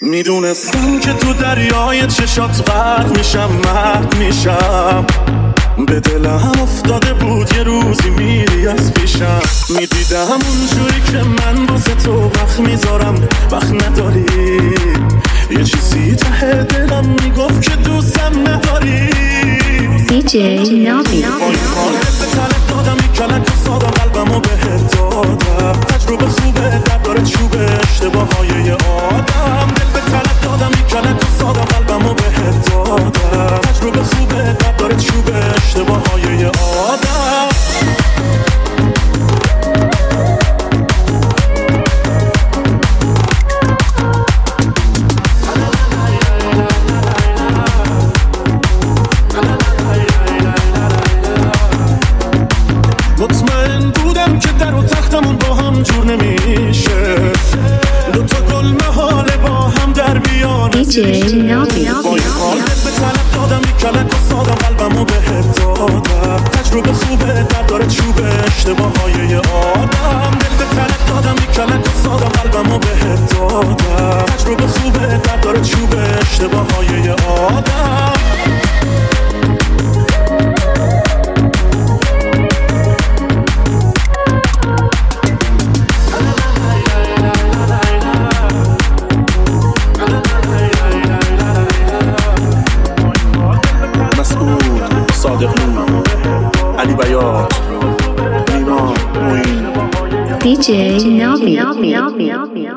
میدونستم که تو دریای چشات غرق میشم، مرد میشم. به دلم افتاده بود یه روزی میری از پیشم. میدیدم اونجوری که من واسه تو وقت میذارم، وقت نداری. یه چیزی ته دلم میگفت که دوستم نداری. DJ نامی به طلب دادم این کلک و سادم، قلبمو بهت دادم. تجربه خوبه درد داره چوبه اشتباه های یه آدم. دل به طلب دادم این کلک و سادم، قلبمو بهت دادم. تجربه خوبه درد داره چوبه اشتباه های یه آدم. مطمئن بودم که در و تختمون با هم جور نمیشه، دوتا گل محاله با هم در بیان. DJ نامی با این حال به طلب دادم این کلک و سادم، قلبمو بهت دادم. تجربه خوبه درد داره چوبه اشتباه های یه آدم. دل به طلب دادم این کلک و سادم، قلبمو بهت دادم. تجربه خوبه درد داره چوبه اشتباه های یه آدم. علی بیات ایمان موین DJ نامی